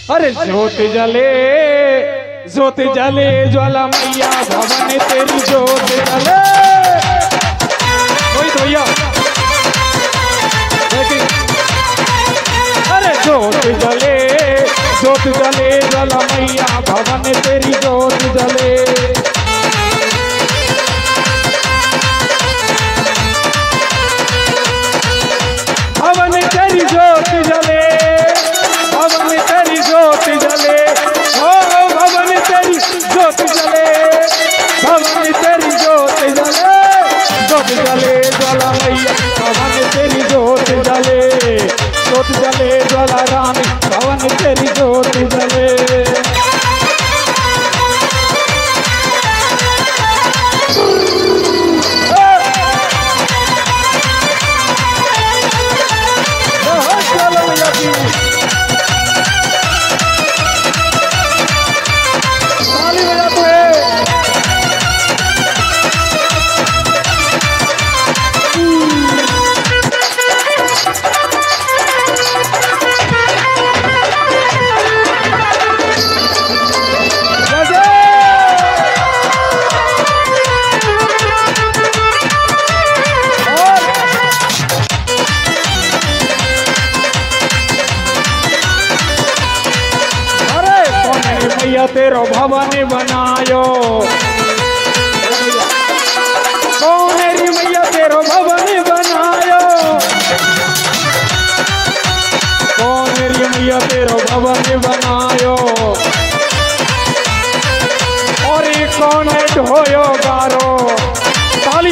अरे ज्योति जले ज्वाला मैया भवन तेरी ज्योति जले। वही तो भैया अरे ज्योति जले ज्वाला मैया भवन तेरी ज्योति जले। भवन तेरी ज्योति जले, भवन तेरी ज्योति जले, ओ भवन तेरी ज्योति जले, भवन तेरी ज्योति जले, ज्योति जले ज्वाला मैया भवन तेरी ज्योति जले, ज्योति जले ज्वाला रानी भवन तेरी ज्योति जले। तेरो भवन बनायो, कौनेरी मैया तेरो भवन बनायो, कौनेरी मैया तेरो भवन बनायो। और कौन ढोयो गारो ताली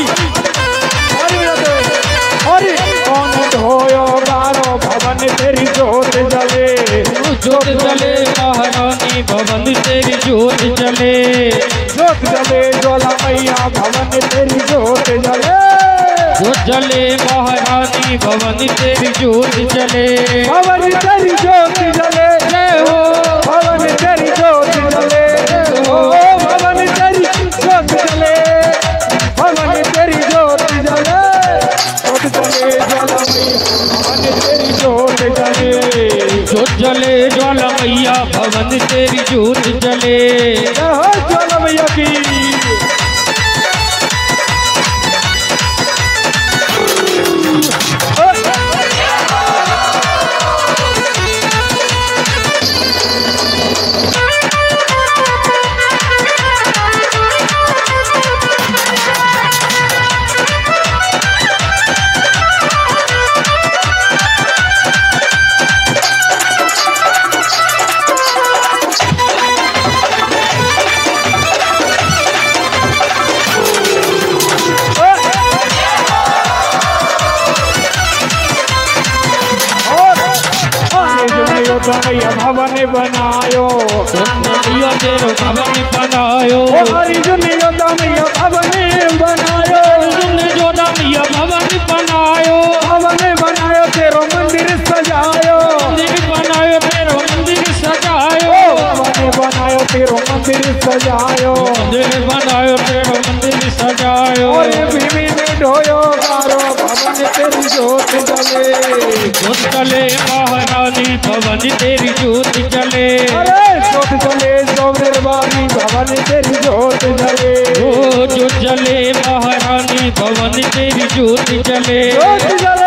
और कौन ढोयो गारो भवन तेरी ज्योत जले, ज्योत जले महारानी भवन तेरी ज्योत जले, ज्योत जले ज्वाला मैया भवन तेरी ज्योत जले, ज्योत जले महारानी भवन तेरी ज्योत जले, भवन तेरी ज्योत जले, जय हो भवन तेरी ज्योत जले, ओ भवन तेरी ज्योत जले, भवन तेरी ज्योत जले, ज्योत जले ज्वाला मैया भवन तेरी ज्योत जले, ज्योत जले ज्वाला मैया भवन तेरी ज्योत जले। ज्वाला मैया की भवन बनायो, मैया तेरो भवन बनायो, अर्जुन योद्धा मैया भवन बनायो, अर्जुन योद्धा मैया भवन बनायो, भवन बनायो तेरो मंदिर सजायो, मंदिर बनायो तेरो मंदिर सजायो, भवन बनायो तेरो मंदिर सजायो, मंदिर बनायो तेरो मंदिर सजायो। और भीमी में ढोयो गारो भवन तेरी ज्योत जले, ज्योत जले महारानी भवन तेरी ज्योत जले, अरे ज्योत जले सौरवानी भवन तेरी ज्योत जले, ओ ज्योत जले महारानी भवन तेरी ज्योत जले, ज्योत जले